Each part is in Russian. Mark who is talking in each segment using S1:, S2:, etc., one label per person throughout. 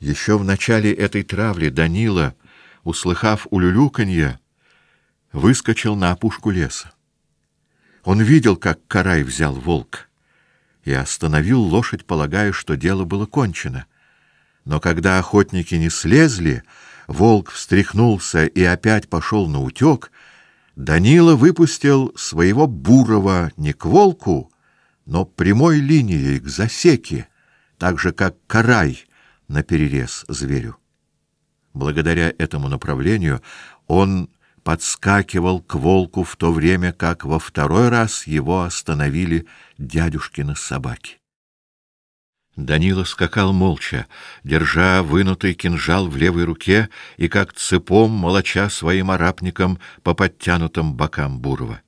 S1: Еще в начале этой травли Данила, услыхав улюлюканье, выскочил на опушку леса. Он видел, как Карай взял волка, и остановил лошадь, полагая, что дело было кончено. Но когда охотники не слезли, волк встряхнулся и опять пошел наутек. Данила выпустил своего Бурова не к волку, но прямой линией к засеке, так же, как Карай наперерез зверю. Благодаря этому направлению он подскакивал к волку в то время, как во второй раз его остановили дядюшкины собаки. Данила скакал молча, держа вынутый кинжал в левой руке и как цепом молоча своим арапником по подтянутым бокам Бурова.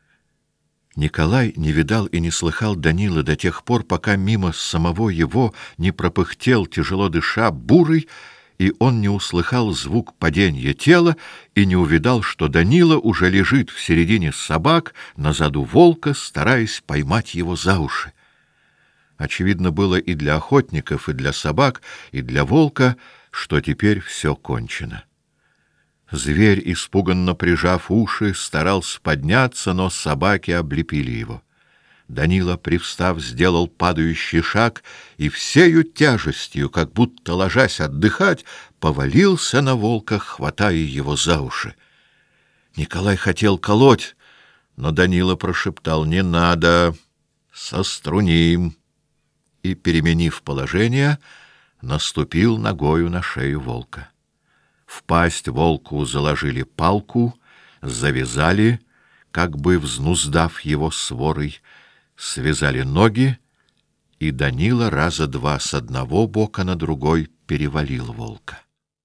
S1: Николай не видал и не слыхал Данила до тех пор, пока мимо самого его не пропыхтел, тяжело дыша, Бурый, и он не услыхал звук падения тела и не увидал, что Данила уже лежит в середине собак на заду волка, стараясь поймать его за уши. Очевидно было и для охотников, и для собак, и для волка, что теперь все кончено. Зверь, испуганно прижав уши, старался подняться, но собаки облепили его. Данила, привстав, сделал падающий шаг и всею тяжестью, как будто ложась отдыхать, повалился на волка, хватая его за уши. Николай хотел колоть, но Данила прошептал: «Не надо, соструним», и, переменив положение, наступил ногою на шею волка. В пасть волку заложили палку, завязали, как бы взнуздав его сворой, связали ноги, и Данила раза два с одного бока на другой перевалил волка.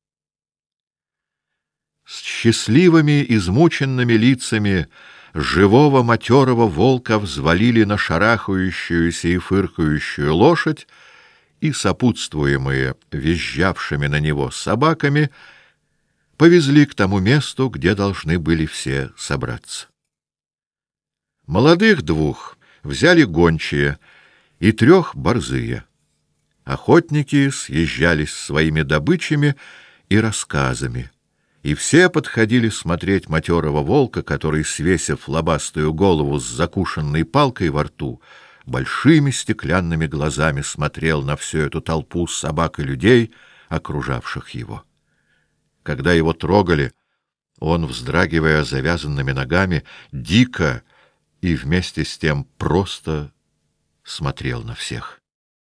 S1: С счастливыми, измученными лицами живого матерого волка взвалили на шарахающуюся и фыркающую лошадь, и, сопутствуемые визжавшими на него собаками, повезли к тому месту, где должны были все собраться. Молодых двух взяли гончие и 3 борзые. Охотники съезжались своими добычами и рассказами, и все подходили смотреть матерого волка, который, свесив лобастую голову с закушенной палкой во рту, большими стеклянными глазами смотрел на всю эту толпу собак и людей, окружавших его. Когда его трогали, он, вздрагивая завязанными ногами, дико и вместе с тем просто смотрел на всех.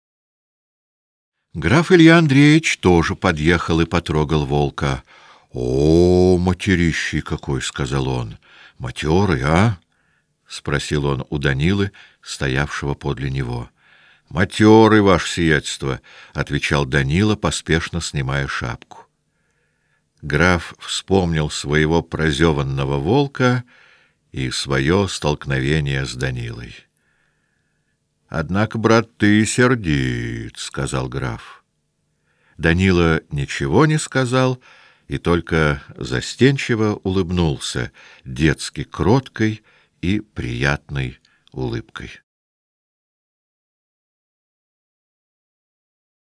S1: Граф Илья Андреевич тоже подъехал и потрогал волка. «О, материщий какой!» — сказал он. «Матерый, а?» — спросил он у Данилы, стоявшего подле него. «Матерый, ваше сиятельство!» — отвечал Данила, поспешно снимая шапку. Граф вспомнил своего прозеванного волка и свое столкновение с Данилой. «Однако, брат, ты сердит», — сказал граф. Данила ничего не сказал и только застенчиво улыбнулся детски кроткой и приятной улыбкой.